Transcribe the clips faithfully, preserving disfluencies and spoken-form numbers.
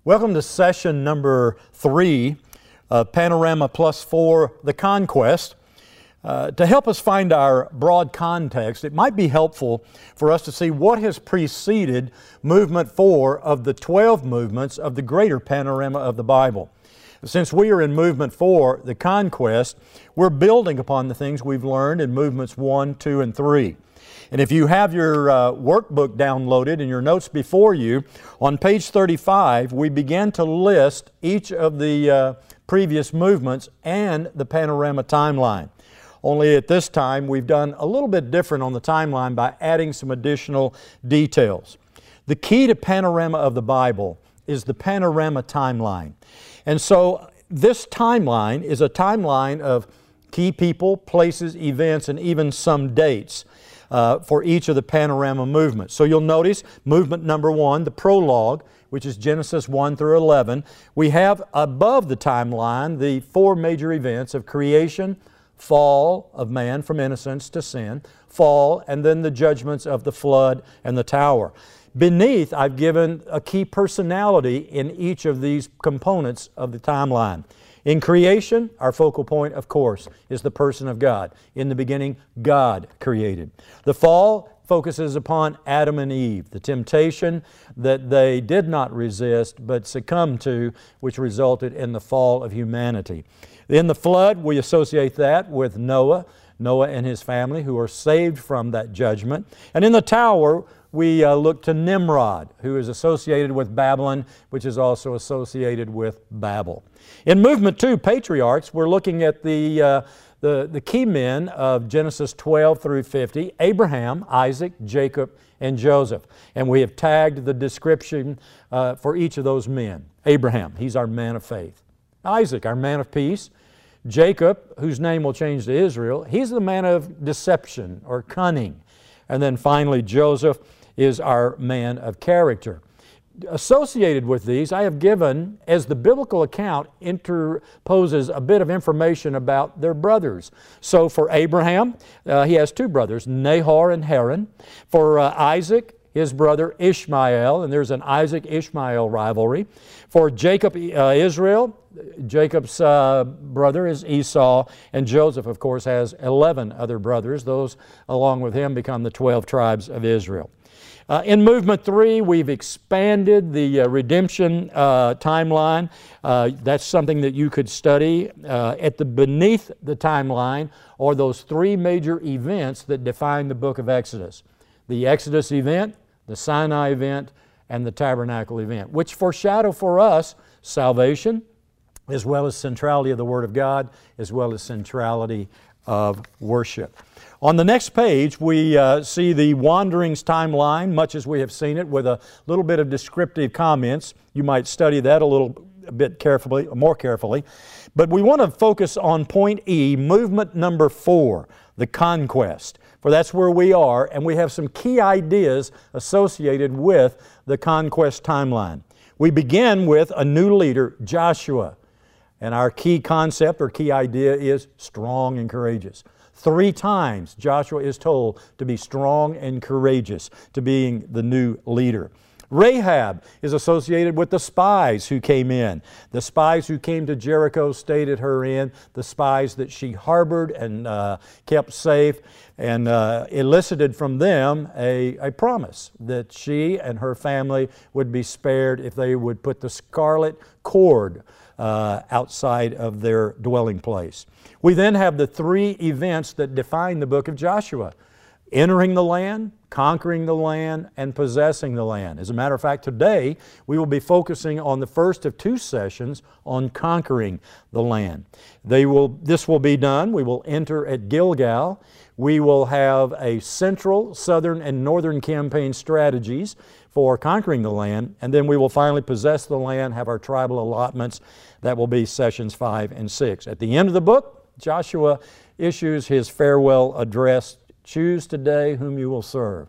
Welcome to session number three of Panorama Plus Four, The Conquest. Uh, to help us find our broad context, it might be helpful for us to see what has preceded movement four of the twelve movements of the greater panorama of the Bible. Since we are in movement four, The Conquest, we're building upon the things we've learned in movements one, two, and three. And if you have your uh, workbook downloaded and your notes before you, on page thirty-five, we begin to list each of the uh, previous movements and the panorama timeline. Only at this time, we've done a little bit different on the timeline by adding some additional details. The key to panorama of the Bible is the panorama timeline. And so this timeline is a timeline of key people, places, events, and even some dates Uh, for each of the panorama movements. So you'll notice movement number one, the prologue, which is Genesis one through eleven. We have above the timeline the four major events of creation, fall of man from innocence to sin, fall, and then the judgments of the flood and the tower. Beneath, I've given a key personality in each of these components of the timeline. In creation, our focal point, of course, is the person of God. In the beginning, God created. The fall focuses upon Adam and Eve, the temptation that they did not resist but succumbed to, which resulted in the fall of humanity. In the flood, we associate that with Noah, Noah and his family, who are saved from that judgment. And in the tower, we uh, look to Nimrod, who is associated with Babylon, which is also associated with Babel. In movement two, patriarchs, we're looking at the, uh, the, the key men of Genesis twelve through fifty, Abraham, Isaac, Jacob, and Joseph. And we have tagged the description uh, for each of those men. Abraham, he's our man of faith. Isaac, our man of peace. Jacob, whose name will change to Israel, he's the man of deception or cunning. And then finally, Joseph is our man of character. Associated with these, I have given, as the biblical account interposes a bit of information about their brothers. So for Abraham, uh, he has two brothers, Nahor and Haran. For uh, Isaac, his brother Ishmael, and there's an Isaac-Ishmael rivalry. For Jacob, uh, Israel, Jacob's uh, brother is Esau, and Joseph, of course, has eleven other brothers. Those, along with him, become the twelve tribes of Israel. Uh, in movement three, we've expanded the uh, redemption uh, timeline. Uh, that's something that you could study. Uh, at the beneath the timeline are those three major events that define the book of Exodus. The Exodus event, the Sinai event, and the Tabernacle event, which foreshadow for us salvation, as well as centrality of the Word of God, as well as centrality of worship. On the next page, we uh, see the Wanderings timeline, much as we have seen it, with a little bit of descriptive comments. You might study that a little bit carefully, more carefully. But we want to focus on point E, movement number four, the conquest. For that's where we are, and we have some key ideas associated with the conquest timeline. We begin with a new leader, Joshua. And our key concept or key idea is strong and courageous. Three times Joshua is told to be strong and courageous, to being the new leader. Rahab is associated with the spies who came in. The spies who came to Jericho stayed at her inn. The spies that she harbored and uh, kept safe and uh, elicited from them a, a promise that she and her family would be spared if they would put the scarlet cord Uh, outside of their dwelling place. We then have the three events that define the book of Joshua: entering the land, conquering the land, and possessing the land. As a matter of fact, today we will be focusing on the first of two sessions on conquering the land. They will, this will be done. We will enter at Gilgal. We will have a central, southern, and northern campaign strategies for conquering the land, and then we will finally possess the land, have our tribal allotments. That will be sessions five and six. At the end of the book, Joshua issues his farewell address, "Choose today whom you will serve."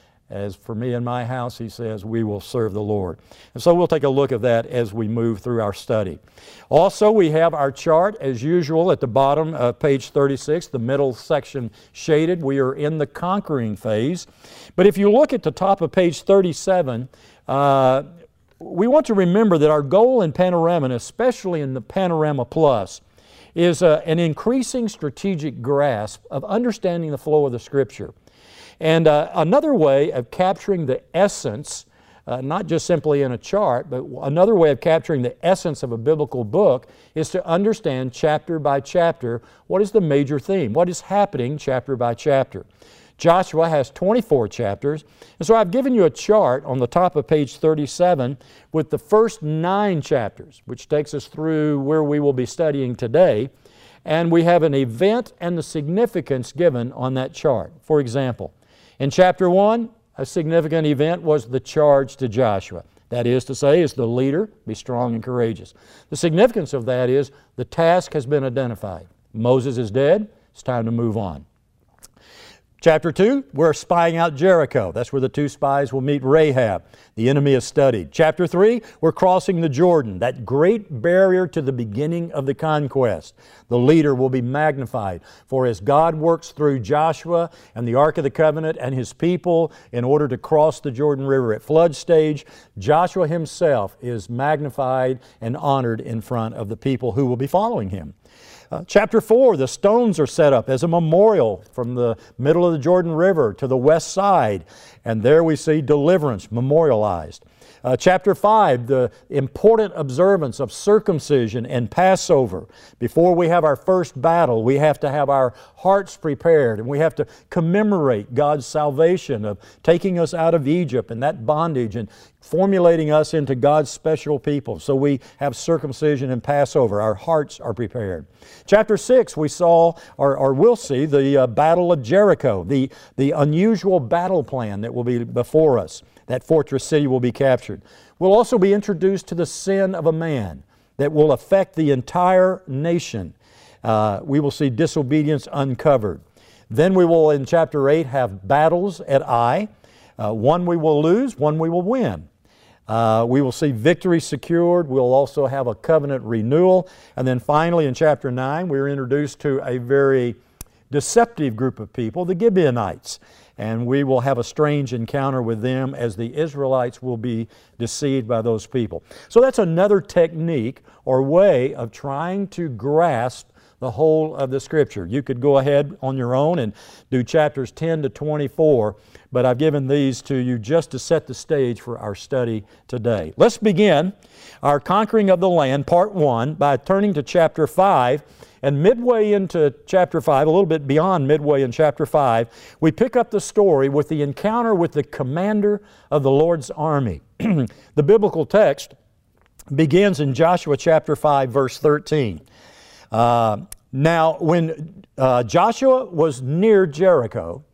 As for me and my house, he says, we will serve the Lord. And so we'll take a look at that as we move through our study. Also, we have our chart, as usual, at the bottom of page thirty-six, the middle section shaded. We are in the conquering phase. But if you look at the top of page thirty-seven, uh, we want to remember that our goal in Panorama, and especially in the Panorama Plus, is uh, an increasing strategic grasp of understanding the flow of the Scripture. And uh, another way of capturing the essence, uh, not just simply in a chart, but another way of capturing the essence of a biblical book is to understand chapter by chapter what is the major theme, what is happening chapter by chapter. Joshua has twenty-four chapters, and so I've given you a chart on the top of page thirty-seven with the first nine chapters, which takes us through where we will be studying today, and we have an event and the significance given on that chart. For example, in chapter one, a significant event was the charge to Joshua. That is to say, as the leader, be strong and courageous. The significance of that is the task has been identified. Moses is dead, it's time to move on. Chapter two, we're spying out Jericho. That's where the two spies will meet Rahab. The enemy is studied. Chapter three, we're crossing the Jordan, that great barrier to the beginning of the conquest. The leader will be magnified, for as God works through Joshua and the Ark of the Covenant and his people in order to cross the Jordan River at flood stage, Joshua himself is magnified and honored in front of the people who will be following him. Uh, chapter four, the stones are set up as a memorial from the middle of the Jordan River to the west side, and there we see deliverance memorialized. Uh, chapter five, the important observance of circumcision and Passover. Before we have our first battle, we have to have our hearts prepared, and we have to commemorate God's salvation of taking us out of Egypt and that bondage and formulating us into God's special people. So we have circumcision and Passover. Our hearts are prepared. Chapter six, we saw, or, or will see, the uh, Battle of Jericho, the, the unusual battle plan that will be before us. That fortress city will be captured. We'll also be introduced to the sin of a man that will affect the entire nation. Uh, we will see disobedience uncovered. Then we will, in chapter eight, have battles at Ai. Uh, one we will lose, one we will win. Uh, we will see victory secured. We'll also have a covenant renewal. And then finally, in chapter nine, we're introduced to a very deceptive group of people, the Gibeonites. And we will have a strange encounter with them as the Israelites will be deceived by those people. So that's another technique or way of trying to grasp the whole of the Scripture. You could go ahead on your own and do chapters ten to twenty-four, but I've given these to you just to set the stage for our study today. Let's begin our Conquering of the Land, part one, by turning to chapter five. And midway into chapter five, a little bit beyond midway in chapter five, we pick up the story with the encounter with the commander of the Lord's army. The biblical text begins in Joshua chapter five, verse thirteen. Uh, now, when uh, Joshua was near Jericho,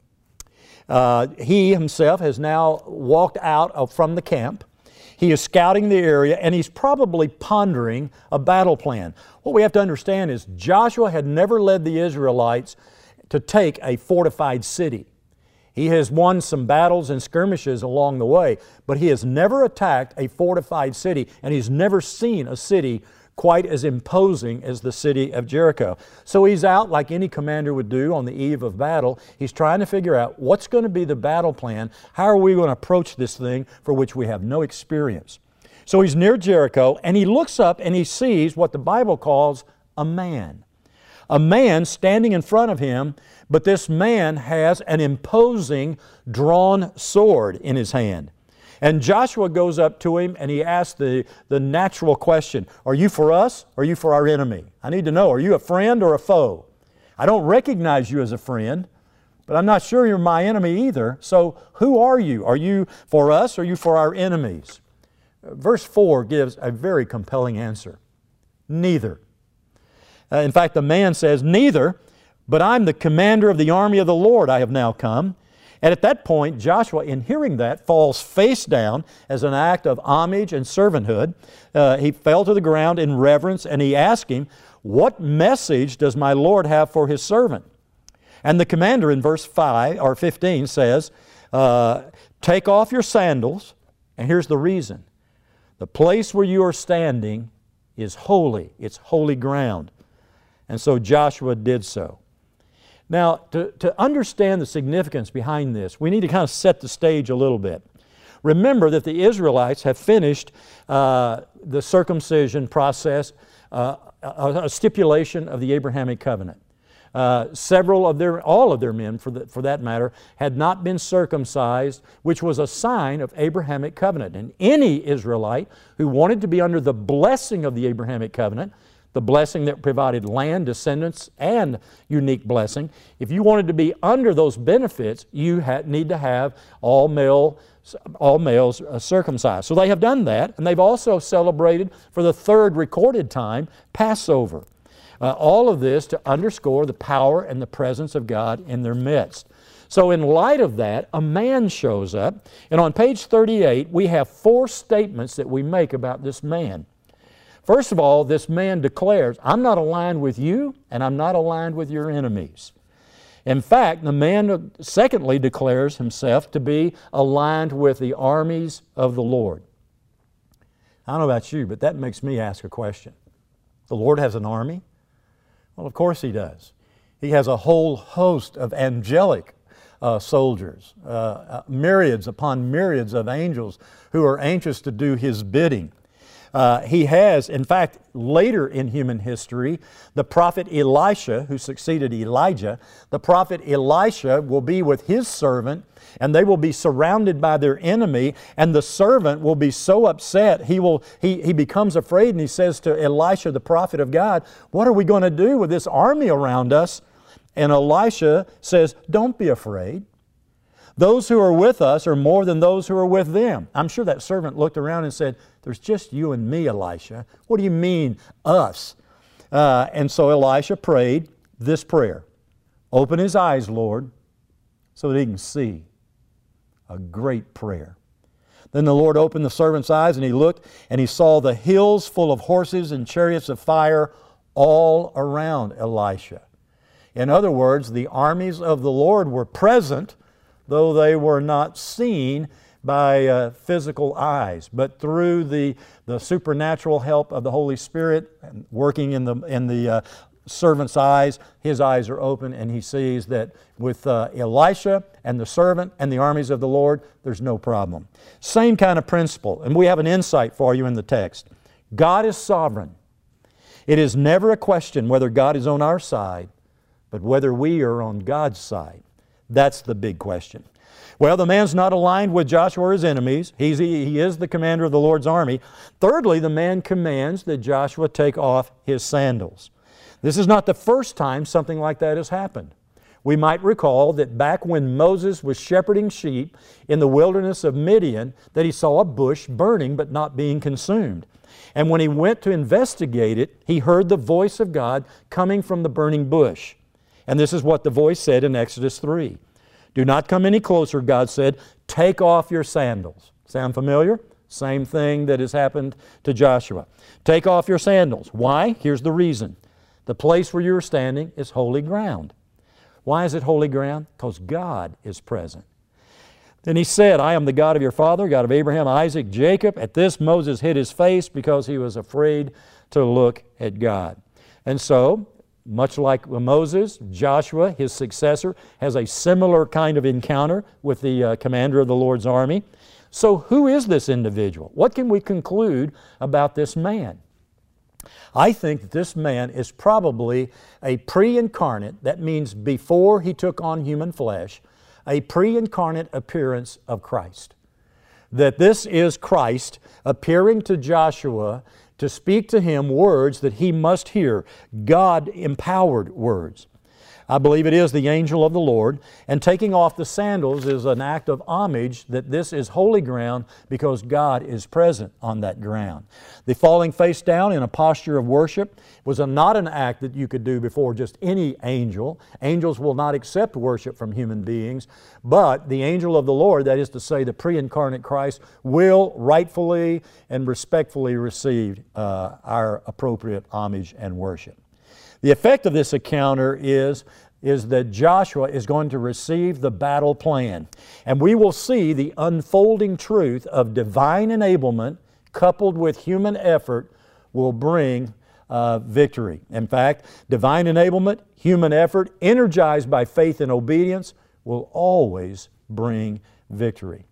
uh, he himself has now walked out of, from the camp. He is scouting the area, and he's probably pondering a battle plan. What we have to understand is Joshua had never led the Israelites to take a fortified city. He has won some battles and skirmishes along the way, but he has never attacked a fortified city, and he's never seen a city quite as imposing as the city of Jericho. So he's out like any commander would do on the eve of battle. He's trying to figure out what's going to be the battle plan. How are we going to approach this thing for which we have no experience? So he's near Jericho, and he looks up and he sees what the Bible calls a man. A man standing in front of him, but this man has an imposing drawn sword in his hand. And Joshua goes up to him and he asks the, the natural question, are you for us or are you for our enemy? I need to know, are you a friend or a foe? I don't recognize you as a friend, but I'm not sure you're my enemy either. So who are you? Are you for us or are you for our enemies? Verse four gives a very compelling answer. Neither. Uh, in fact, the man says, neither, but I'm the commander of the army of the Lord. I have now come. And at that point, Joshua, in hearing that, falls face down as an act of homage and servanthood. Uh, he fell to the ground in reverence, and he asked him, what message does my Lord have for His servant? And the commander in verse five or fifteen says, uh, take off your sandals, and here's the reason. The place where you are standing is holy. It's holy ground. And so Joshua did so. Now, to, to understand the significance behind this, we need to kind of set the stage a little bit. Remember that the Israelites have finished uh, the circumcision process, uh, a, a stipulation of the Abrahamic covenant. Uh, several of their, all of their men for, the, for that matter, had not been circumcised, which was a sign of Abrahamic covenant. And any Israelite who wanted to be under the blessing of the Abrahamic covenant, the blessing that provided land, descendants, and unique blessing, if you wanted to be under those benefits, you had, need to have all male all males uh, circumcised. So they have done that, and they've also celebrated for the third recorded time Passover. Uh, all of this to underscore the power and the presence of God in their midst. So in light of that, a man shows up, and on page thirty-eight we have four statements that we make about this man. First of all, this man declares, I'm not aligned with you, and I'm not aligned with your enemies. In fact, the man secondly declares himself to be aligned with the armies of the Lord. I don't know about you, but that makes me ask a question. The Lord has an army? Well, of course He does. He has a whole host of angelic uh, soldiers, uh, uh, myriads upon myriads of angels who are anxious to do His bidding. Uh, he has, in fact, later in human history, the prophet Elisha, who succeeded Elijah, the prophet Elisha will be with his servant, and they will be surrounded by their enemy, and the servant will be so upset, he, will, he, he becomes afraid, and he says to Elisha, the prophet of God, what are we going to do with this army around us? And Elisha says, don't be afraid. Those who are with us are more than those who are with them. I'm sure that servant looked around and said, there's just you and me, Elisha. What do you mean, us? Uh, and so Elisha prayed this prayer. Open his eyes, Lord, so that he can see. A great prayer. Then the Lord opened the servant's eyes, and he looked, and he saw the hills full of horses and chariots of fire all around Elisha. In other words, the armies of the Lord were present, though they were not seen by uh, physical eyes, but through the, the supernatural help of the Holy Spirit working in the, in the uh, servant's eyes, his eyes are open, and he sees that with uh, Elisha and the servant and the armies of the Lord, there's no problem. Same kind of principle, and we have an insight for you in the text. God is sovereign. It is never a question whether God is on our side, but whether we are on God's side. That's the big question. Well, the man's not aligned with Joshua or his enemies. He's, he is the commander of the Lord's army. Thirdly, the man commands that Joshua take off his sandals. This is not the first time something like that has happened. We might recall that back when Moses was shepherding sheep in the wilderness of Midian, that he saw a bush burning but not being consumed. And when he went to investigate it, he heard the voice of God coming from the burning bush. And this is what the voice said in Exodus three. Do not come any closer, God said. Take off your sandals. Sound familiar? Same thing that has happened to Joshua. Take off your sandals. Why? Here's the reason. The place where you're standing is holy ground. Why is it holy ground? Because God is present. Then he said, I am the God of your father, God of Abraham, Isaac, Jacob. At this Moses hid his face because he was afraid to look at God. And so, much like Moses, Joshua, his successor, has a similar kind of encounter with the uh, commander of the Lord's army. So who is this individual? What can we conclude about this man? I think that this man is probably a pre-incarnate, that means before he took on human flesh, a pre-incarnate appearance of Christ. That this is Christ appearing to Joshua to speak to him words that he must hear, God-empowered words. I believe it is the angel of the Lord, and taking off the sandals is an act of homage that this is holy ground because God is present on that ground. The falling face down in a posture of worship was a, not an act that you could do before just any angel. Angels will not accept worship from human beings, but the angel of the Lord, that is to say the pre-incarnate Christ, will rightfully and respectfully receive uh, our appropriate homage and worship. The effect of this encounter is, is that Joshua is going to receive the battle plan. And we will see the unfolding truth of divine enablement coupled with human effort will bring uh, victory. In fact, divine enablement, human effort, energized by faith and obedience, will always bring victory.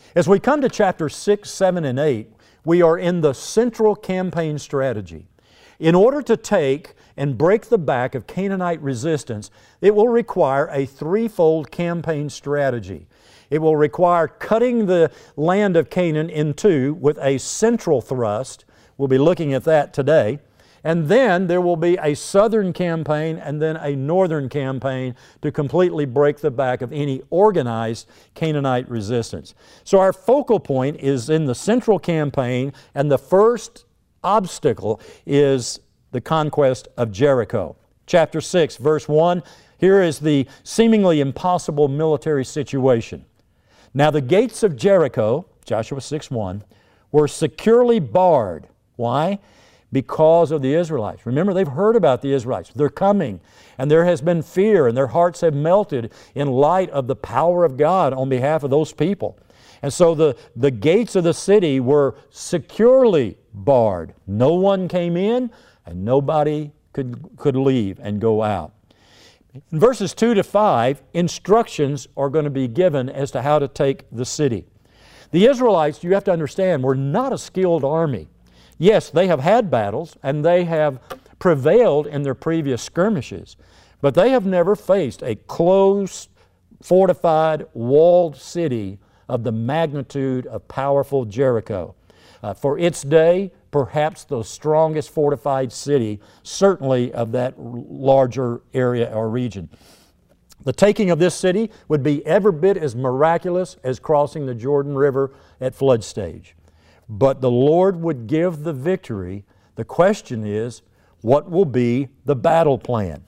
As we come to chapters six, seven, and eight, we are in the central campaign strategy. In order to take and break the back of Canaanite resistance, it will require a threefold campaign strategy. It will require cutting the land of Canaan in two with a central thrust. We'll be looking at that today. And then there will be a southern campaign and then a northern campaign to completely break the back of any organized Canaanite resistance. So our focal point is in the central campaign, and the first obstacle is the conquest of Jericho. Chapter six, verse one, here is the seemingly impossible military situation. Now the gates of Jericho, Joshua six one, were securely barred. Why? Because of the Israelites. Remember, they've heard about the Israelites. They're coming, and there has been fear, and their hearts have melted in light of the power of God on behalf of those people. And so the, the gates of the city were securely barred. No one came in, and nobody could, could leave and go out. In verses two to five, instructions are going to be given as to how to take the city. The Israelites, you have to understand, were not a skilled army. Yes, they have had battles, and they have prevailed in their previous skirmishes, but they have never faced a close, fortified, walled city of the magnitude of powerful Jericho. Uh, for its day, perhaps the strongest fortified city, certainly of that larger area or region. The taking of this city would be every bit as miraculous as crossing the Jordan River at flood stage. But the Lord would give the victory. The question is, what will be the battle plan?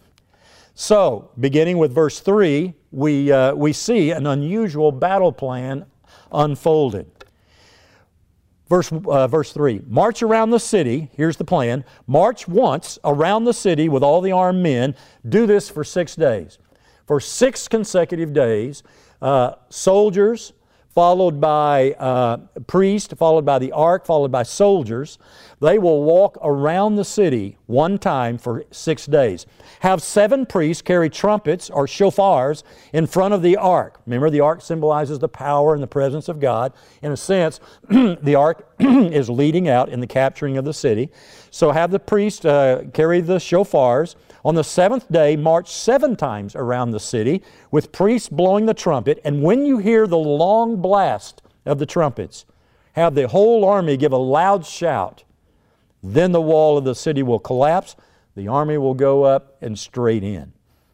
So, beginning with verse three, we, uh, we see an unusual battle plan unfolded. Verse, uh, verse three, march around the city, here's the plan, march once around the city with all the armed men, do this for six days. For six consecutive days, uh, soldiers, followed by uh, priests, followed by the ark, followed by soldiers. They will walk around the city one time for six days. Have seven priests carry trumpets or shofars in front of the ark. Remember, the ark symbolizes the power and the presence of God. In a sense, the ark is leading out in the capturing of the city. So have the priests uh, carry the shofars. On the seventh day, march seven times around the city with priests blowing the trumpet. And when you hear the long blast of the trumpets, have the whole army give a loud shout. Then the wall of the city will collapse. The army will go up and straight in.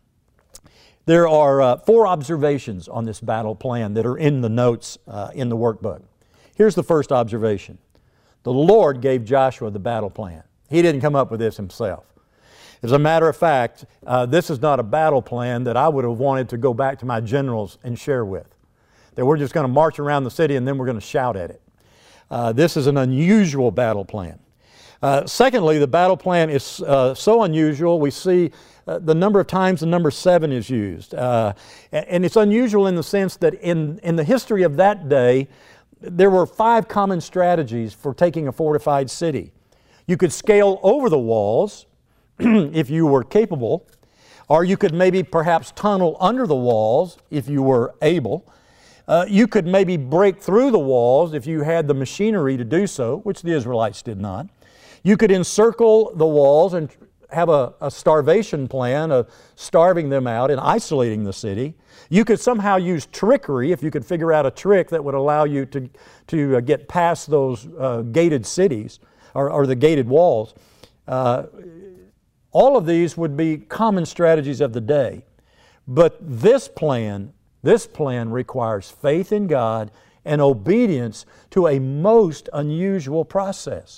There are uh, four observations on this battle plan that are in the notes uh, in the workbook. Here's the first observation. The Lord gave Joshua the battle plan. He didn't come up with this himself. As a matter of fact, uh, this is not a battle plan that I would have wanted to go back to my generals and share with. That we're just going to march around the city and then we're going to shout at it. Uh, this is an unusual battle plan. Uh, secondly, the battle plan is uh, so unusual, we see uh, the number of times the number seven is used. Uh, and it's unusual in the sense that in, in the history of that day, there were five common strategies for taking a fortified city. You could scale over the walls, if you were capable, or you could maybe perhaps tunnel under the walls if you were able. Uh, you could maybe break through the walls if you had the machinery to do so, which the Israelites did not. You could encircle the walls and have a, a starvation plan of starving them out and isolating the city. You could somehow use trickery if you could figure out a trick that would allow you to, to uh, get past those uh, gated cities or, or the gated walls. Uh, All of these would be common strategies of the day. But this plan, this plan requires faith in God and obedience to a most unusual process.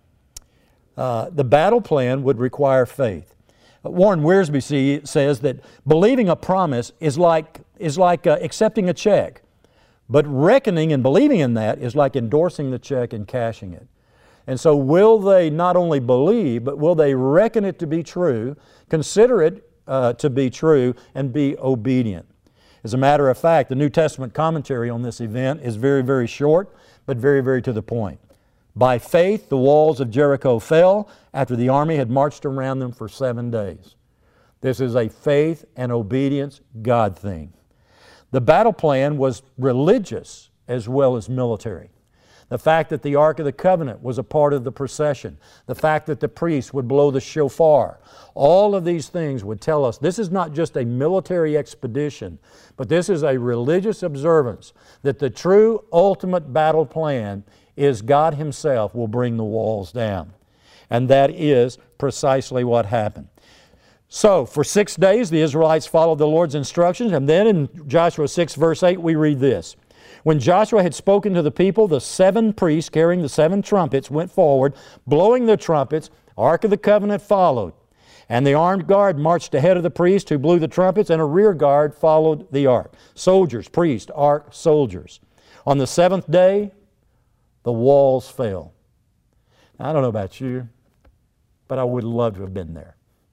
Uh, the battle plan would require faith. Warren Wiersbe says that believing a promise is like, is like uh, accepting a check, but reckoning and believing in that is like endorsing the check and cashing it. And so will they not only believe, but will they reckon it to be true, consider it uh, to be true, and be obedient? As a matter of fact, the New Testament commentary on this event is very, very short, but very, very to the point. By faith, the walls of Jericho fell after the army had marched around them for seven days. This is a faith and obedience God thing. The battle plan was religious as well as military. The fact that the Ark of the Covenant was a part of the procession, the fact that the priests would blow the shofar, all of these things would tell us this is not just a military expedition, but this is a religious observance that the true ultimate battle plan is God Himself will bring the walls down. And that is precisely what happened. So, for six days the Israelites followed the Lord's instructions, and then in Joshua six verse eight we read this. When Joshua had spoken to the people, the seven priests carrying the seven trumpets went forward, blowing their trumpets. Ark of the Covenant followed. And the armed guard marched ahead of the priest who blew the trumpets, and a rear guard followed the ark. Soldiers, priests, ark, soldiers. On the seventh day, the walls fell. Now, I don't know about you, but I would love to have been there.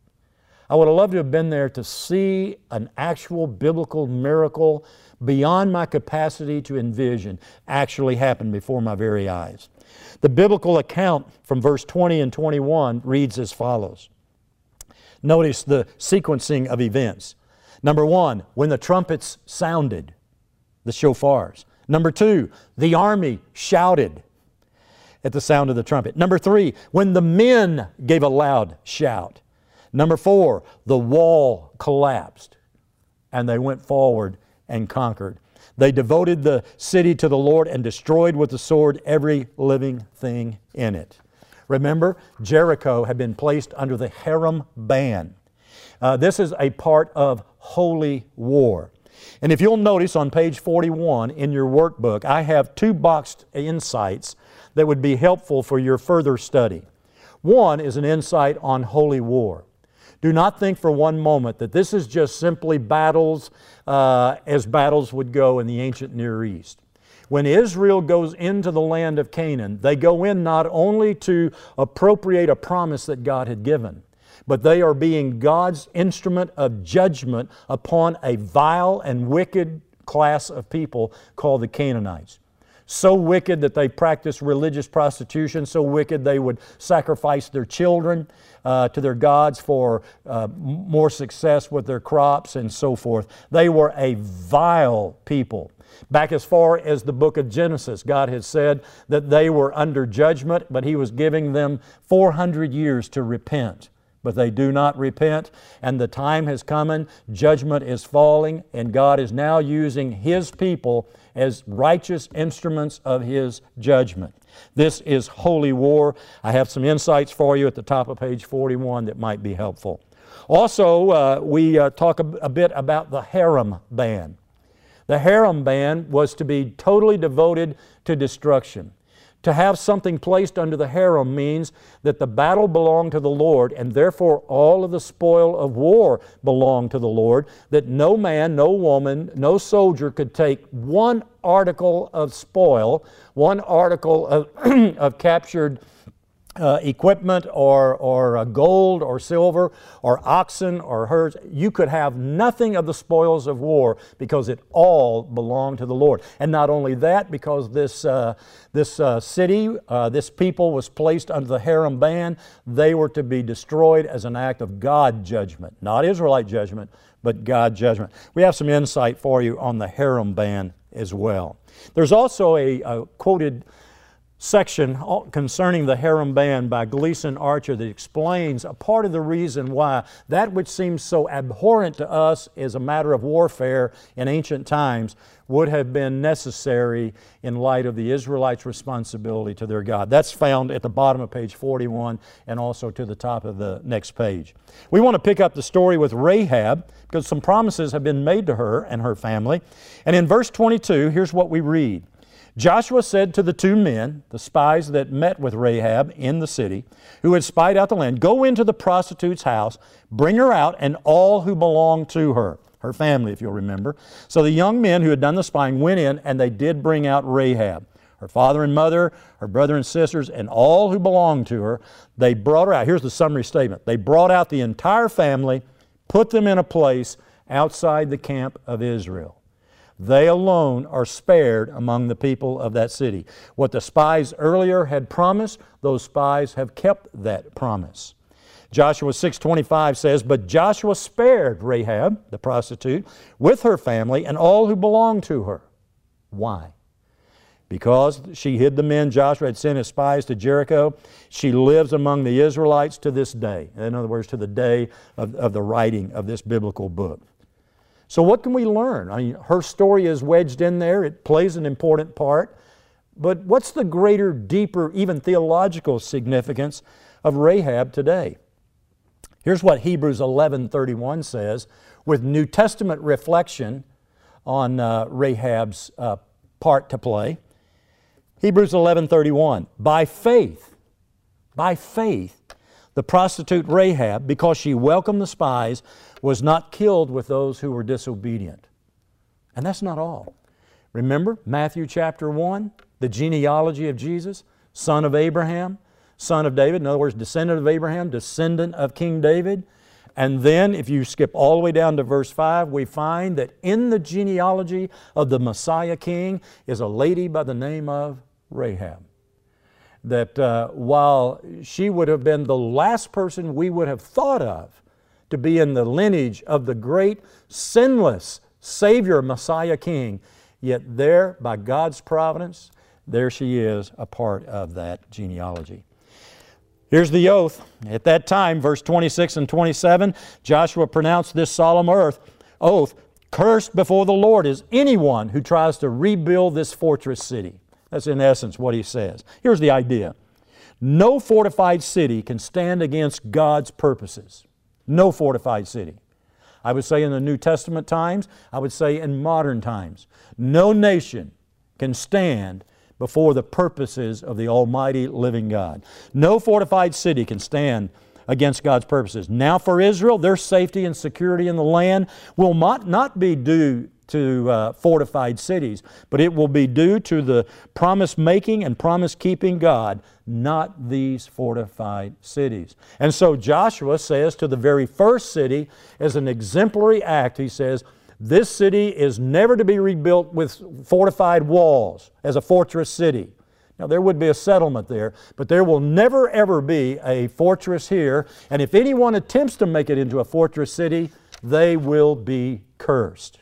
I would have loved to have been there to see an actual biblical miracle beyond my capacity to envision actually happen before my very eyes. The biblical account from verse twenty and twenty-one reads as follows. Notice the sequencing of events. Number one, when the trumpets sounded, the shofars. Number two, the army shouted at the sound of the trumpet. Number three, when the men gave a loud shout. Number four, the wall collapsed and they went forward and conquered. They devoted the city to the Lord and destroyed with the sword every living thing in it. Remember, Jericho had been placed under the Haram ban. Uh, this is a part of holy war. And if you'll notice on page forty-one in your workbook, I have two boxed insights that would be helpful for your further study. One is an insight on holy war. Do not think for one moment that this is just simply battles uh, as battles would go in the ancient Near East. When Israel goes into the land of Canaan, they go in not only to appropriate a promise that God had given, but they are being God's instrument of judgment upon a vile and wicked class of people called the Canaanites. So wicked that they practiced religious prostitution, so wicked they would sacrifice their children uh, to their gods for uh, more success with their crops and so forth. They were a vile people. Back as far as the book of Genesis, God had said that they were under judgment, but He was giving them four hundred years to repent. But they do not repent, and the time has come, and judgment is falling, and God is now using His people as righteous instruments of His judgment. This is holy war. I have some insights for you at the top of page forty-one that might be helpful. Also, uh, we uh, talk a, a bit about the Haram ban. The Haram ban was to be totally devoted to destruction. To have something placed under the harem means that the battle belonged to the Lord, and therefore all of the spoil of war belonged to the Lord, that no man, no woman, no soldier could take one article of spoil, one article of, of captured Uh, equipment or, or uh, gold or silver or oxen or herds. You could have nothing of the spoils of war because it all belonged to the Lord. And not only that, because this, uh, this uh, city, uh, this people was placed under the Haram ban, they were to be destroyed as an act of God judgment. Not Israelite judgment, but God judgment. We have some insight for you on the Haram ban as well. There's also a, a quoted section concerning the Haram ban by Gleason Archer that explains a part of the reason why that which seems so abhorrent to us as a matter of warfare in ancient times would have been necessary in light of the Israelites' responsibility to their God. That's found at the bottom of page forty-one and also to the top of the next page. We want to pick up the story with Rahab because some promises have been made to her and her family. And in verse twenty-two, here's what we read. Joshua said to the two men, the spies that met with Rahab in the city, who had spied out the land, "Go into the prostitute's house, bring her out, and all who belong to her," her family, if you'll remember. So the young men who had done the spying went in, and they did bring out Rahab, her father and mother, her brother and sisters, and all who belonged to her. They brought her out. Here's the summary statement. They brought out the entire family, put them in a place outside the camp of Israel. They alone are spared among the people of that city. What the spies earlier had promised, those spies have kept that promise. Joshua six twenty-five says, "But Joshua spared Rahab, the prostitute, with her family and all who belonged to her." Why? Because she hid the men Joshua had sent as spies to Jericho, she lives among the Israelites to this day. In other words, to the day of, of the writing of this biblical book. So what can we learn? I mean, her story is wedged in there. It plays an important part. But what's the greater, deeper, even theological significance of Rahab today? Here's what Hebrews eleven thirty-one says with New Testament reflection on uh, Rahab's uh, part to play. Hebrews eleven thirty-one, by faith, by faith, the prostitute Rahab, because she welcomed the spies, was not killed with those who were disobedient. And that's not all. Remember Matthew chapter one, the genealogy of Jesus, son of Abraham, son of David, in other words, descendant of Abraham, descendant of King David. And then if you skip all the way down to verse five, we find that in the genealogy of the Messiah King is a lady by the name of Rahab. That uh, while she would have been the last person we would have thought of to be in the lineage of the great sinless Savior Messiah King, yet there, by God's providence, there she is, a part of that genealogy. Here's the oath. At that time, verse twenty-six and twenty-seven, Joshua pronounced this solemn oath, oath, cursed before the Lord is anyone who tries to rebuild this fortress city. That's in essence what he says. Here's the idea. No fortified city can stand against God's purposes. No fortified city. I would say in the New Testament times, I would say in modern times, no nation can stand before the purposes of the almighty living God. No fortified city can stand against God's purposes. Now for Israel, their safety and security in the land will not, not be due to uh, fortified cities, but it will be due to the promise-making and promise-keeping God, not these fortified cities. And so Joshua says to the very first city, as an exemplary act, he says, this city is never to be rebuilt with fortified walls as a fortress city. Now there would be a settlement there, but there will never ever be a fortress here, and if anyone attempts to make it into a fortress city, they will be cursed.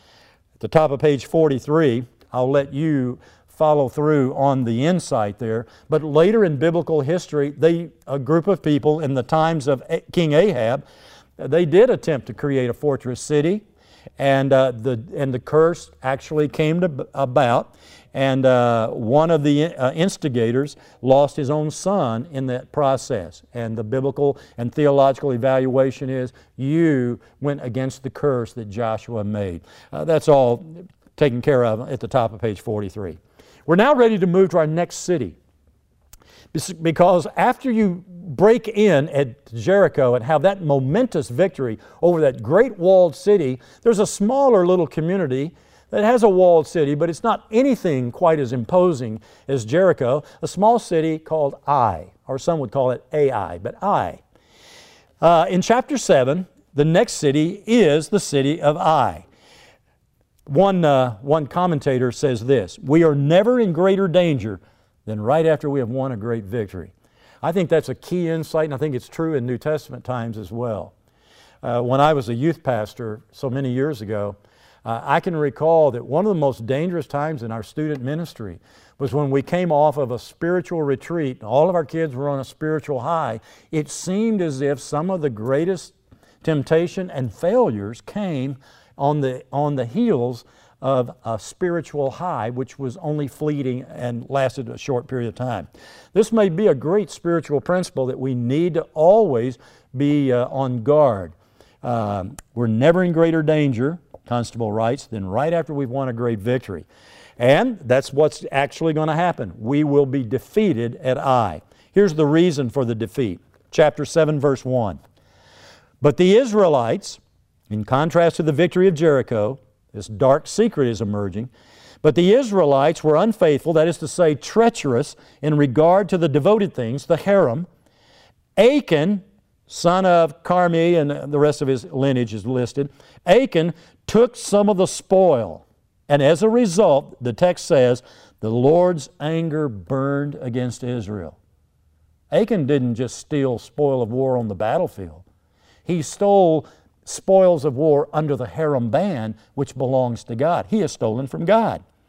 At the top of page forty-three, I'll let you follow through on the insight there, but later in biblical history, they, a group of people in the times of King Ahab, they did attempt to create a fortress city, and, uh, the, and the curse actually came to, about, and uh, one of the uh, instigators lost his own son in that process. And the biblical and theological evaluation is you went against the curse that Joshua made. Uh, that's all taken care of at the top of page forty-three. We're now ready to move to our next city. Because after you break in at Jericho and have that momentous victory over that great walled city, there's a smaller little community that has a walled city, but it's not anything quite as imposing as Jericho, a small city called Ai, or some would call it Ai, but Ai. Uh, in chapter seven, the next city is the city of Ai. One, uh, one commentator says this, we are never in greater danger than right after we have won a great victory. I think that's a key insight, and I think it's true in New Testament times as well. Uh, when I was a youth pastor so many years ago, uh, I can recall that one of the most dangerous times in our student ministry was when we came off of a spiritual retreat. All of our kids were on a spiritual high. It seemed as if some of the greatest temptation and failures came on the, on the heels of a spiritual high, which was only fleeting and lasted a short period of time. This may be a great spiritual principle that we need to always be uh, on guard. Um, we're never in greater danger, Constable writes, than right after we've won a great victory. And that's what's actually going to happen. We will be defeated at Ai. Here's the reason for the defeat. Chapter seven, verse one. But the Israelites, in contrast to the victory of Jericho, this dark secret is emerging. But the Israelites were unfaithful, that is to say, treacherous in regard to the devoted things, the harem. Achan, son of Carmi, and the rest of his lineage is listed. Achan took some of the spoil. And as a result, the text says, the Lord's anger burned against Israel. Achan didn't just steal spoil of war on the battlefield. He stole spoils of war under the harem ban, which belongs to God. He has stolen from God.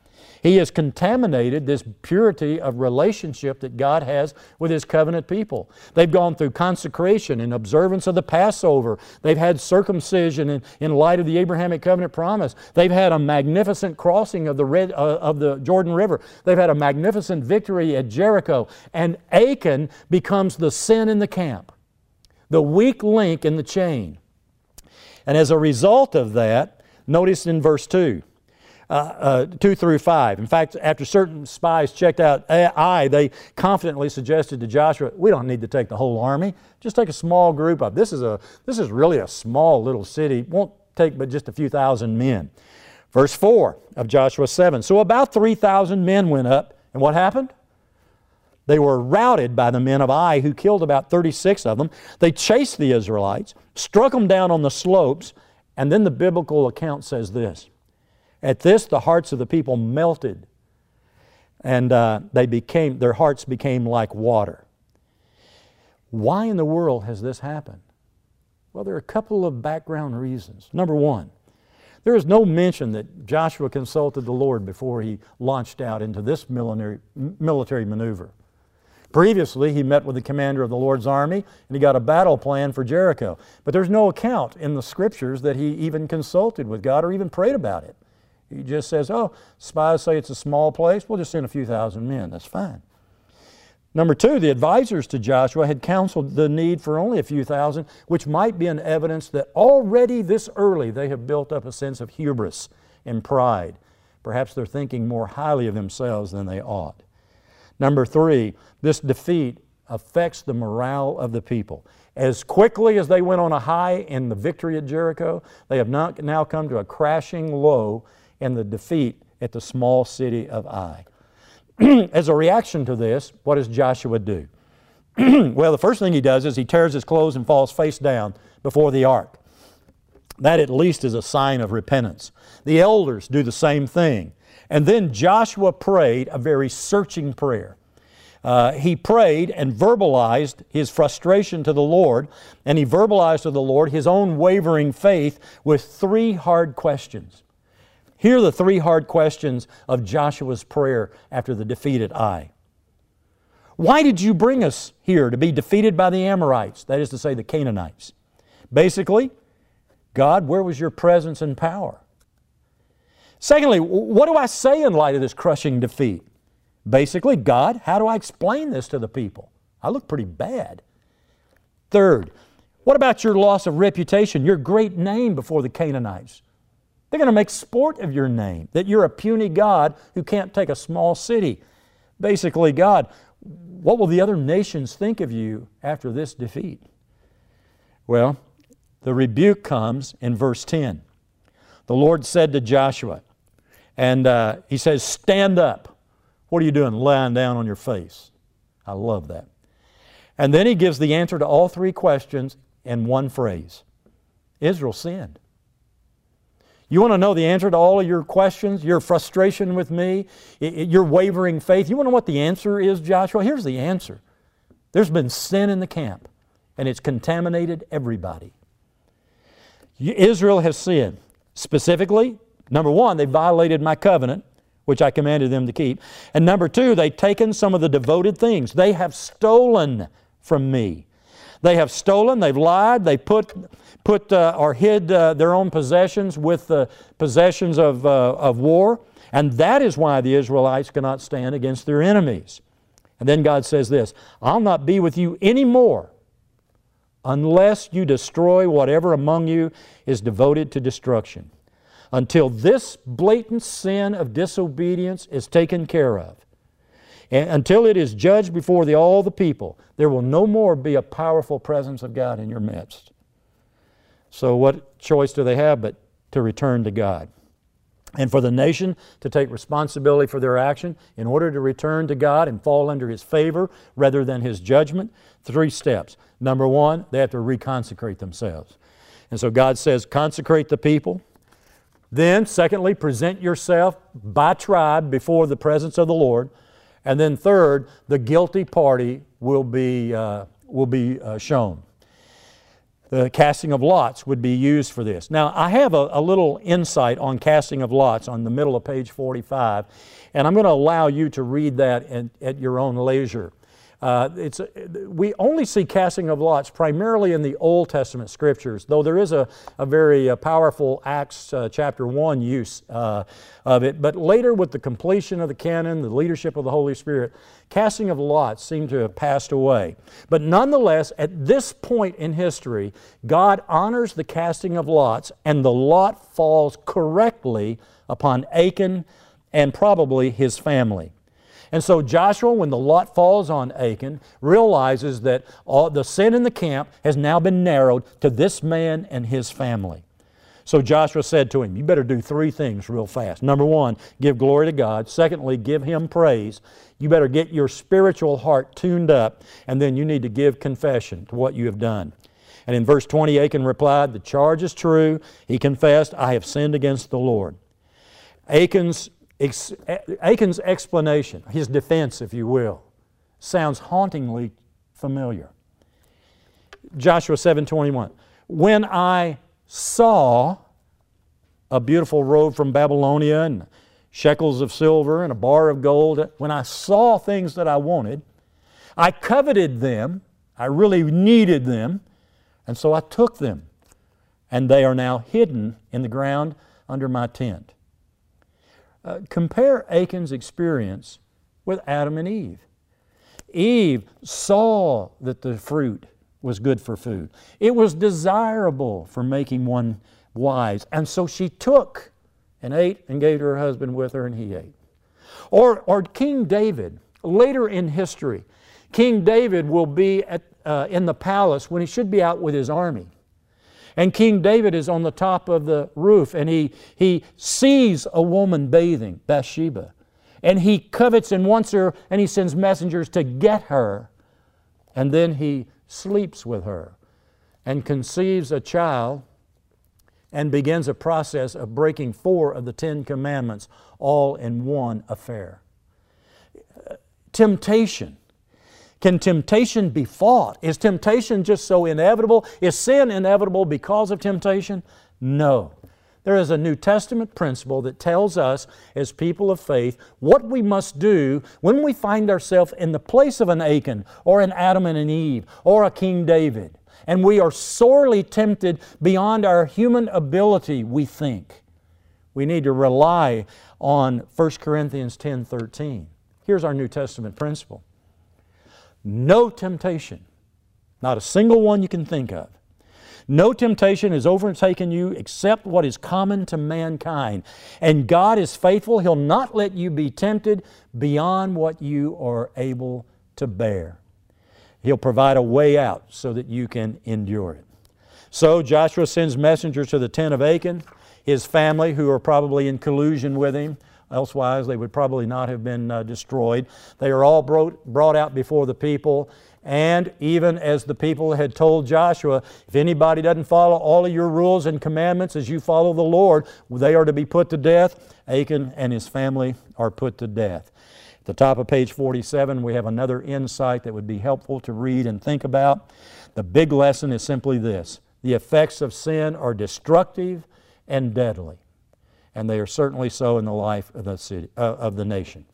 He has contaminated this purity of relationship that God has with His covenant people. They've gone through consecration and observance of the Passover. They've had circumcision in, in light of the Abrahamic covenant promise. They've had a magnificent crossing of the, Red, uh, of the Jordan River. They've had a magnificent victory at Jericho. And Achan becomes the sin in the camp, the weak link in the chain. And as a result of that, notice in verse two, uh, uh, two through five. In fact, after certain spies checked out Ai, they confidently suggested to Joshua, we don't need to take the whole army. Just take a small group of. This is a this is really a small little city. Won't take but just a few thousand men. Verse four of Joshua seven. So about three thousand men went up, and what happened? They were routed by the men of Ai, who killed about thirty-six of them. They chased the Israelites, struck them down on the slopes, and then the biblical account says this. At this, the hearts of the people melted, and uh, they became, their hearts became like water. Why in the world has this happened? Well, there are a couple of background reasons. Number one, there is no mention that Joshua consulted the Lord before he launched out into this military, military maneuver. Previously, he met with the commander of the Lord's army and he got a battle plan for Jericho. But there's no account in the Scriptures that he even consulted with God or even prayed about it. He just says, oh, spies say it's a small place. We'll just send a few thousand men. That's fine. Number two, the advisors to Joshua had counseled the need for only a few thousand, which might be an evidence that already this early they have built up a sense of hubris and pride. Perhaps they're thinking more highly of themselves than they ought. Number three, this defeat affects the morale of the people. As quickly as they went on a high in the victory at Jericho, they have not now come to a crashing low in the defeat at the small city of Ai. As a reaction to this, what does Joshua do? Well, the first thing he does is he tears his clothes and falls face down before the ark. That at least is a sign of repentance. The elders do the same thing. And then Joshua prayed a very searching prayer. Uh, he prayed and verbalized his frustration to the Lord, and he verbalized to the Lord his own wavering faith with three hard questions. Here are the three hard questions of Joshua's prayer after the defeat at Ai. Why did you bring us here to be defeated by the Amorites, that is to say the Canaanites? Basically, God, where was your presence and power? Secondly, what do I say in light of this crushing defeat? Basically, God, how do I explain this to the people? I look pretty bad. Third, what about your loss of reputation, your great name before the Canaanites? They're going to make sport of your name, that you're a puny God who can't take a small city. Basically, God, what will the other nations think of you after this defeat? Well, the rebuke comes in verse ten. The Lord said to Joshua, and uh, He says, stand up. What are you doing? Lying down on your face. I love that. And then He gives the answer to all three questions in one phrase. Israel sinned. You want to know the answer to all of your questions, your frustration with me, your wavering faith? You want to know what the answer is, Joshua? Here's the answer. There's been sin in the camp, and it's contaminated everybody. Israel has sinned. Specifically, number one, they violated my covenant, which I commanded them to keep. And number two, they've taken some of the devoted things. They have stolen from me. They have stolen, they've lied, they put, put uh, or hid uh, their own possessions with the possessions of, uh, of war. And that is why the Israelites cannot stand against their enemies. And then God says this, I'll not be with you anymore unless you destroy whatever among you is devoted to destruction, until this blatant sin of disobedience is taken care of. And until it is judged before the, all the people, there will no more be a powerful presence of God in your midst. So what choice do they have but to return to God? And for the nation to take responsibility for their action in order to return to God and fall under His favor rather than His judgment, three steps. Number one, they have to reconsecrate themselves. And so God says, consecrate the people. Then, secondly, present yourself by tribe before the presence of the Lord. And then third, the guilty party will be, uh, will be uh, shown. The casting of lots would be used for this. Now, I have a, a little insight on casting of lots on the middle of page forty-five, and I'm going to allow you to read that at, at your own leisure. Uh, it's, we only see casting of lots primarily in the Old Testament Scriptures, though there is a, a very uh, powerful Acts uh, chapter one use uh, of it. But later, with the completion of the canon, the leadership of the Holy Spirit, casting of lots seem to have passed away. But nonetheless, at this point in history, God honors the casting of lots, and the lot falls correctly upon Achan and probably his family. And so Joshua, when the lot falls on Achan, realizes that all the sin in the camp has now been narrowed to this man and his family. So Joshua said to him, you better do three things real fast. Number one, give glory to God. Secondly, give Him praise. You better get your spiritual heart tuned up, and then you need to give confession to what you have done. And in verse twenty, Achan replied, the charge is true. He confessed, I have sinned against the Lord. Achan's Achan's explanation, his defense, if you will, sounds hauntingly familiar. Joshua seven twenty-one, when I saw a beautiful robe from Babylonia and shekels of silver and a bar of gold, when I saw things that I wanted, I coveted them, I really needed them, and so I took them, and they are now hidden in the ground under my tent. Uh, compare Achan's experience with Adam and Eve. Eve saw that the fruit was good for food. It was desirable for making one wise, and so she took and ate and gave to her husband with her, and he ate. Or, or King David, later in history, King David will be at, uh, in the palace when he should be out with his army. And King David is on the top of the roof, and he, he sees a woman bathing, Bathsheba. And he covets and wants her, and he sends messengers to get her. And then he sleeps with her and conceives a child and begins a process of breaking four of the Ten Commandments all in one affair. Temptation. Can temptation be fought? Is temptation just so inevitable? Is sin inevitable because of temptation? No. There is a New Testament principle that tells us as people of faith what we must do when we find ourselves in the place of an Achan or an Adam and an Eve or a King David, and we are sorely tempted beyond our human ability, we think. We need to rely on First Corinthians ten thirteen. Here's our New Testament principle. No temptation, not a single one you can think of, no temptation has overtaken you except what is common to mankind. And God is faithful. He'll not let you be tempted beyond what you are able to bear. He'll provide a way out so that you can endure it. So Joshua sends messengers to the tent of Achan, his family, who are probably in collusion with him. Elsewise, they would probably not have been uh, destroyed. They are all brought, brought out before the people. And even as the people had told Joshua, if anybody doesn't follow all of your rules and commandments as you follow the Lord, they are to be put to death. Achan and his family are put to death. At the top of page forty-seven, we have another insight that would be helpful to read and think about. The big lesson is simply this: the effects of sin are destructive and deadly. And they are certainly so in the life of the city, uh, of the nation.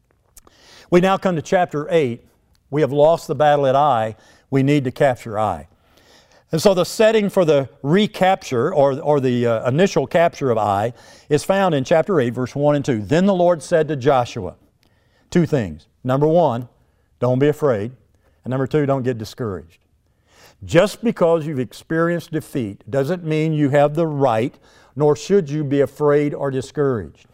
We now come to chapter eight. We have lost the battle at Ai. We need to capture Ai. And so the setting for the recapture or, or the uh, initial capture of Ai is found in chapter eight, verse one and two. Then the Lord said to Joshua, two things. Number one, don't be afraid. And number two, don't get discouraged. Just because you've experienced defeat doesn't mean you have the right, nor should you be afraid or discouraged.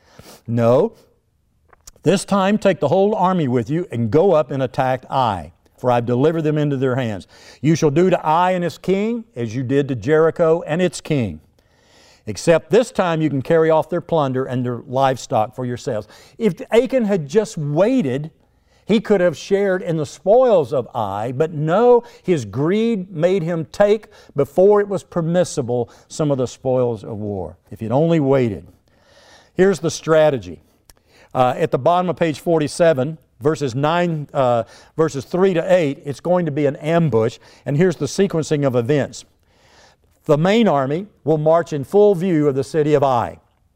No. This time take the whole army with you and go up and attack Ai, for I've delivered them into their hands. You shall do to Ai and its king as you did to Jericho and its king. Except this time you can carry off their plunder and their livestock for yourselves. If Achan had just waited, he could have shared in the spoils of Ai, but no, his greed made him take, before it was permissible, some of the spoils of war. If he'd only waited. Here's the strategy. Uh, at the bottom of page forty-seven, verses nine, uh, verses three to eight, it's going to be an ambush, and here's the sequencing of events. the main army will march in full view of the city of Ai.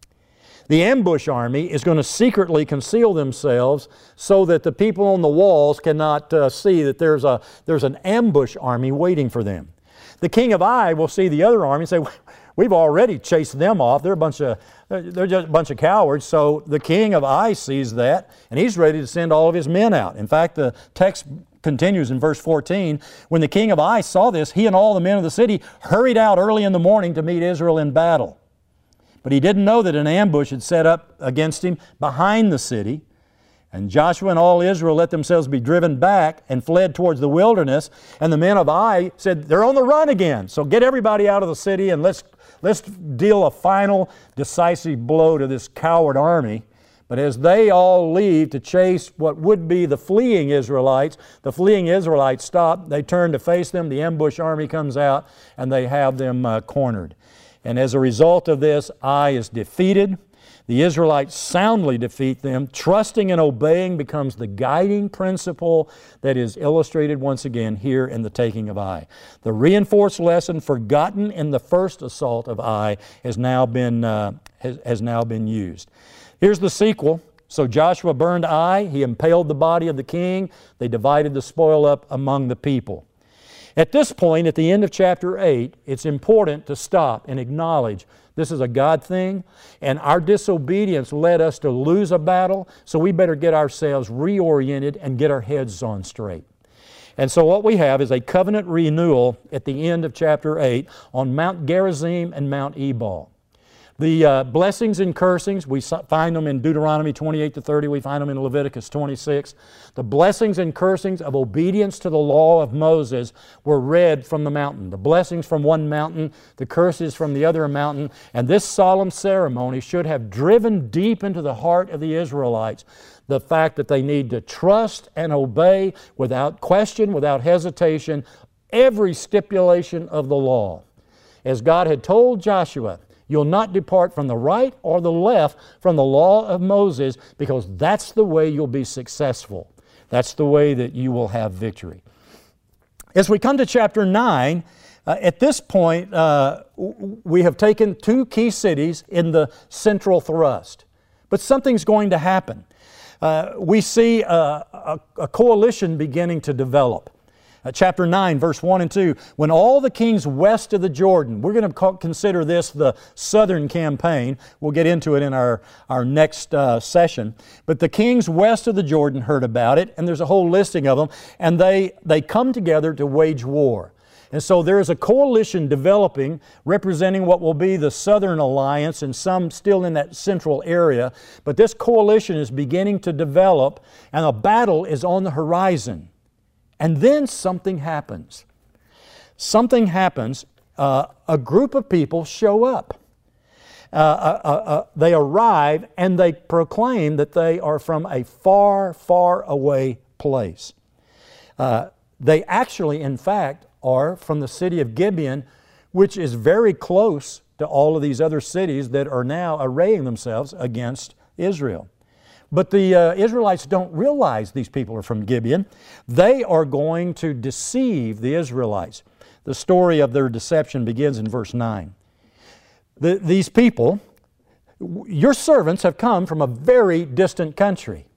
The ambush army is going to secretly conceal themselves so that the people on the walls cannot uh, see that there's, a, there's an ambush army waiting for them. The king of Ai will see the other army and say, we've already chased them off. They're a bunch of, they're just a bunch of cowards. So the king of Ai sees that, and he's ready to send all of his men out. In fact, the text continues in verse fourteen. When the king of Ai saw this, he and all the men of the city hurried out early in the morning to meet Israel in battle. But he didn't know that an ambush had set up against him behind the city. And Joshua and all Israel let themselves be driven back and fled towards the wilderness. And the men of Ai said, they're on the run again. So get everybody out of the city and let's, let's deal a final decisive blow to this coward army. But as they all leave to chase what would be the fleeing Israelites, the fleeing Israelites stop. They turn to face them. The ambush army comes out and they have them uh, cornered. And as a result of this, Ai is defeated. The Israelites soundly defeat them. Trusting and obeying becomes the guiding principle that is illustrated once again here in the taking of Ai. The reinforced lesson forgotten in the first assault of Ai has now been, uh, has, has now been used. Here's the sequel. So Joshua burned Ai. He impaled the body of the king. They divided the spoil up among the people. At this point, at the end of chapter eight, it's important to stop and acknowledge this is a God thing, and our disobedience led us to lose a battle, so we better get ourselves reoriented and get our heads on straight. And so what we have is a covenant renewal at the end of chapter eight on Mount Gerizim and Mount Ebal. The uh, blessings and cursings, we find them in Deuteronomy twenty-eight to thirty. We find them in Leviticus twenty-six. The blessings and cursings of obedience to the law of Moses were read from the mountain. The blessings from one mountain, the curses from the other mountain. And this solemn ceremony should have driven deep into the heart of the Israelites the fact that they need to trust and obey without question, without hesitation, every stipulation of the law. As God had told Joshua, you'll not depart from the right or the left from the law of Moses, because that's the way you'll be successful. That's the way that you will have victory. As we come to chapter nine, uh, at this point, uh, we have taken two key cities in the central thrust. But something's going to happen. Uh, we see a, a, a coalition beginning to develop. Uh, chapter nine, verse one and two, when all the kings west of the Jordan, we're going to consider this the southern campaign. We'll get into it in our, our next uh, session. But the kings west of the Jordan heard about it, and there's a whole listing of them, and they, they come together to wage war. And so there is a coalition developing representing what will be the Southern Alliance and some still in that central area. But this coalition is beginning to develop, and a battle is on the horizon. And then something happens. Something happens. Uh, a group of people show up. Uh, uh, uh, uh, they arrive and they proclaim that they are from a far, far away place. Uh, they actually, in fact, are from the city of Gibeon, which is very close to all of these other cities that are now arraying themselves against Israel. But the uh, Israelites don't realize these people are from Gibeon. They are going to deceive the Israelites. The story of their deception begins in verse nine. The, these people, your servants have come from a very distant country.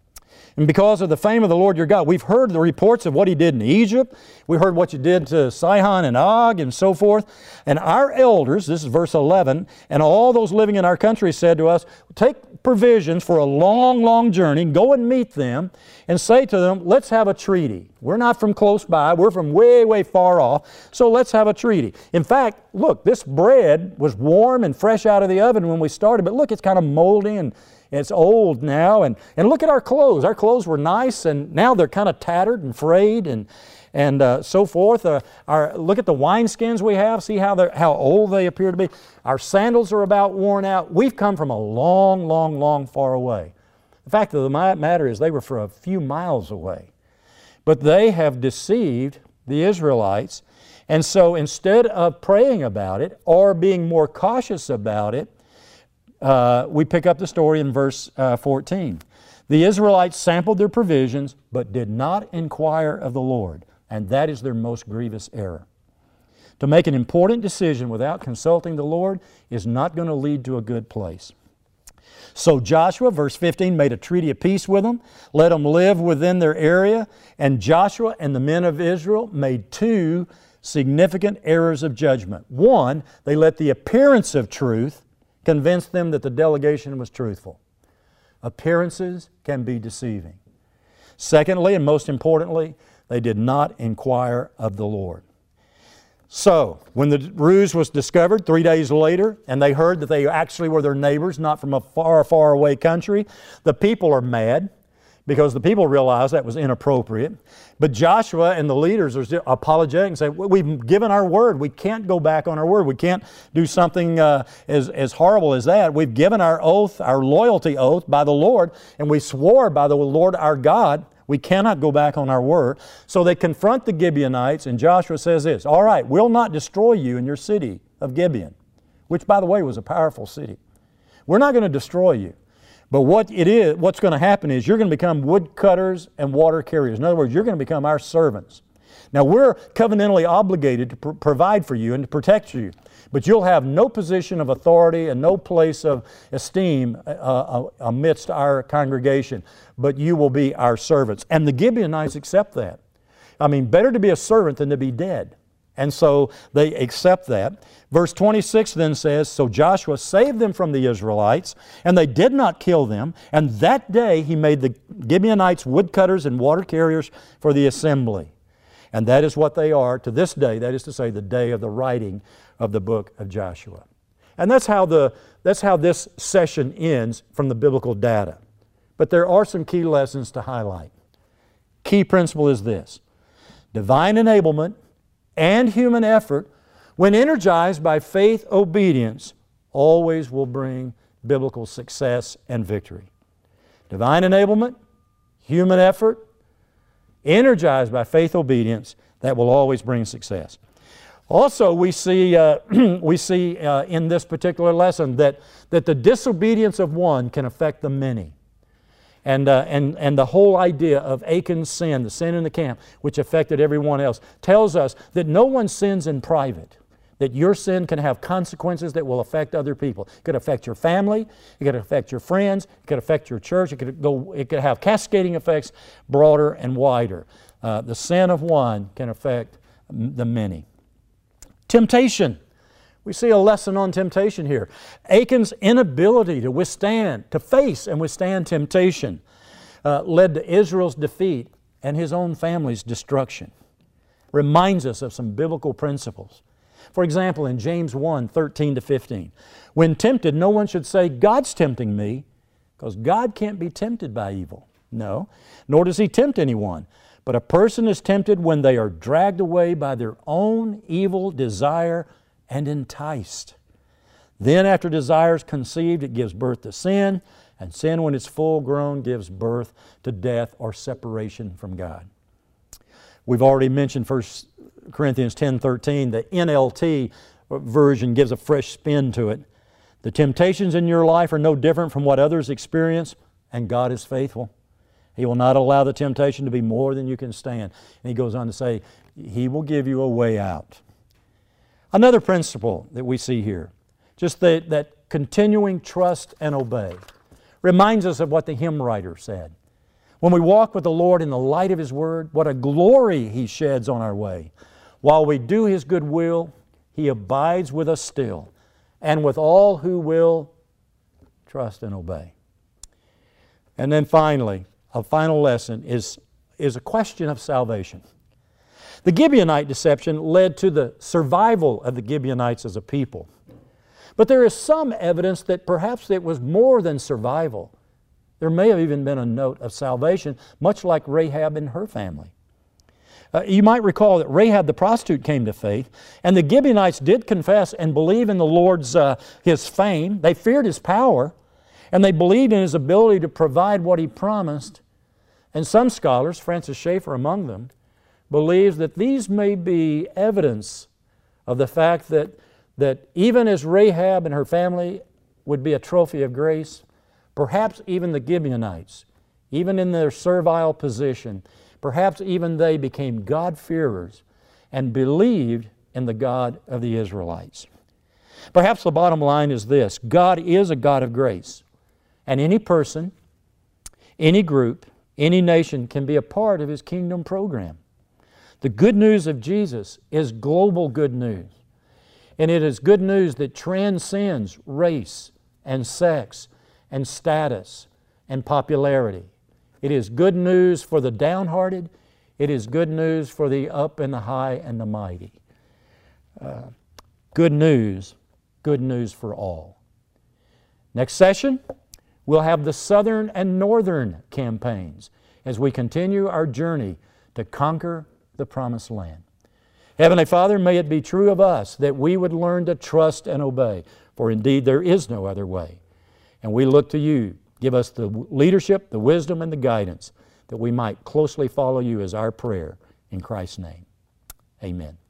And because of the fame of the Lord your God, we've heard the reports of what He did in Egypt. We heard what you did to Sihon and Og and so forth. And our elders, this is verse eleven, and all those living in our country said to us, take provisions for a long, long journey, go and meet them, and say to them, let's have a treaty. We're not from close by, we're from way, way far off, so let's have a treaty. In fact, look, this bread was warm and fresh out of the oven when we started, but look, it's kind of moldy and it's old now, and, and look at our clothes. Our clothes were nice, and now they're kind of tattered and frayed and, and uh, so forth. Uh, our, look at the wineskins we have. See how, they're, how old they appear to be. Our sandals are about worn out. We've come from a long, long, long far away. The fact of the matter is they were for a few miles away. But they have deceived the Israelites, and so instead of praying about it or being more cautious about it, Uh, we pick up the story in verse uh, fourteen. The Israelites sampled their provisions, but did not inquire of the Lord, and that is their most grievous error. To make an important decision without consulting the Lord is not going to lead to a good place. So Joshua, verse fifteen, made a treaty of peace with them, let them live within their area, and Joshua and the men of Israel made two significant errors of judgment. One, they let the appearance of truth convince them that the delegation was truthful. Appearances can be deceiving. Secondly, and most importantly, they did not inquire of the Lord. So, when the ruse was discovered three days later, and they heard that they actually were their neighbors, not from a far, far away country, the people are mad because the people realized that was inappropriate. But Joshua and the leaders are apologetic and say, we've given our word. We can't go back on our word. We can't do something uh, as, as horrible as that. We've given our oath, our loyalty oath by the Lord, and we swore by the Lord our God. We cannot go back on our word. So they confront the Gibeonites, and Joshua says this, all right, we'll not destroy you in your city of Gibeon, which, by the way, was a powerful city. We're not going to destroy you. But what it is, what's going to happen is you're going to become woodcutters and water carriers. In other words, you're going to become our servants. Now, we're covenantally obligated to pr- provide for you and to protect you. But you'll have no position of authority and no place of esteem uh, uh, amidst our congregation, but you will be our servants. And the Gibeonites accept that. I mean, better to be a servant than to be dead. And so they accept that. Verse twenty-six then says, so Joshua saved them from the Israelites, and they did not kill them. And that day he made the Gibeonites woodcutters and water carriers for the assembly. And that is what they are to this day, that is to say, the day of the writing of the book of Joshua. And that's how, the, that's how this session ends from the biblical data. But there are some key lessons to highlight. Key principle is this: divine enablement and human effort, when energized by faith obedience, always will bring biblical success and victory. Divine enablement, human effort, energized by faith obedience, that will always bring success. Also, we see, uh, we see uh, in this particular lesson that, that the disobedience of one can affect the many. And, uh, and, and the whole idea of Achan's sin, the sin in the camp, which affected everyone else, tells us that no one sins in private, that your sin can have consequences that will affect other people. It could affect your family, it could affect your friends, it could affect your church, it could, go, it could have cascading effects broader and wider. Uh, the sin of one can affect the many. Temptation. We see a lesson on temptation here. Achan's inability to withstand, to face and withstand temptation uh, led to Israel's defeat and his own family's destruction. Reminds us of some biblical principles. For example, in James one, thirteen to fifteen, when tempted, no one should say, God's tempting me, because God can't be tempted by evil. No, nor does He tempt anyone. But a person is tempted when they are dragged away by their own evil desire and enticed. Then after desire is conceived, it gives birth to sin, and sin, when it's full grown, gives birth to death or separation from God. We've already mentioned First Corinthians ten thirteen. The N L T version gives a fresh spin to it. The temptations in your life are no different from what others experience, and God is faithful. He will not allow the temptation to be more than you can stand. And He goes on to say, He will give you a way out. Another principle that we see here, just that, that continuing trust and obey, reminds us of what the hymn writer said. When we walk with the Lord in the light of His Word, what a glory He sheds on our way. While we do His good will, He abides with us still, and with all who will trust and obey. And then finally, a final lesson is, is a question of salvation. The Gibeonite deception led to the survival of the Gibeonites as a people. But there is some evidence that perhaps it was more than survival. There may have even been a note of salvation, much like Rahab and her family. Uh, you might recall that Rahab the prostitute came to faith, and the Gibeonites did confess and believe in the Lord's, uh, His fame. They feared His power, and they believed in His ability to provide what He promised. And some scholars, Francis Schaeffer among them, believes that these may be evidence of the fact that, that even as Rahab and her family would be a trophy of grace, perhaps even the Gibeonites, even in their servile position, perhaps even they became God-fearers and believed in the God of the Israelites. Perhaps the bottom line is this: God is a God of grace, and any person, any group, any nation can be a part of His kingdom program. The good news of Jesus is global good news, and it is good news that transcends race and sex and status and popularity. It is good news for the downhearted. It is good news for the up and the high and the mighty. Uh, good news, good news for all. Next session, we'll have the southern and northern campaigns as we continue our journey to conquer the promised land. Heavenly Father, may it be true of us that we would learn to trust and obey, for indeed there is no other way. And we look to You. Give us the leadership, the wisdom, and the guidance that we might closely follow You, is our prayer. In Christ's name, amen.